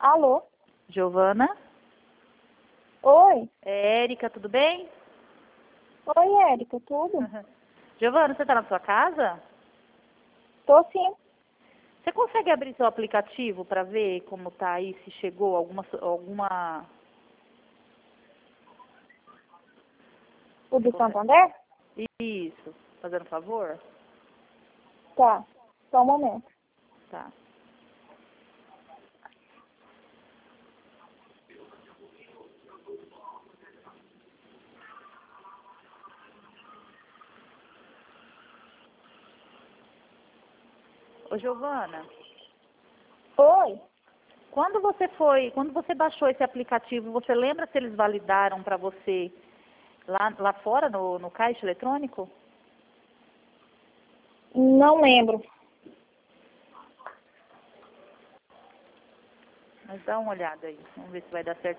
Alô? Giovana? Oi? É Érica, tudo bem? Oi, Érica, tudo? Giovana, você está na sua casa? Tô sim. Você consegue abrir seu aplicativo para ver como tá aí, se chegou alguma... O Você do consegue? Santander? Isso, fazendo um favor? Tá. Só um momento. Tá. Ô, Giovana, Oi? quando você baixou esse aplicativo, você lembra se eles validaram para você lá fora, no caixa eletrônico? Não lembro. Mas dá uma olhada aí, vamos ver se vai dar certo.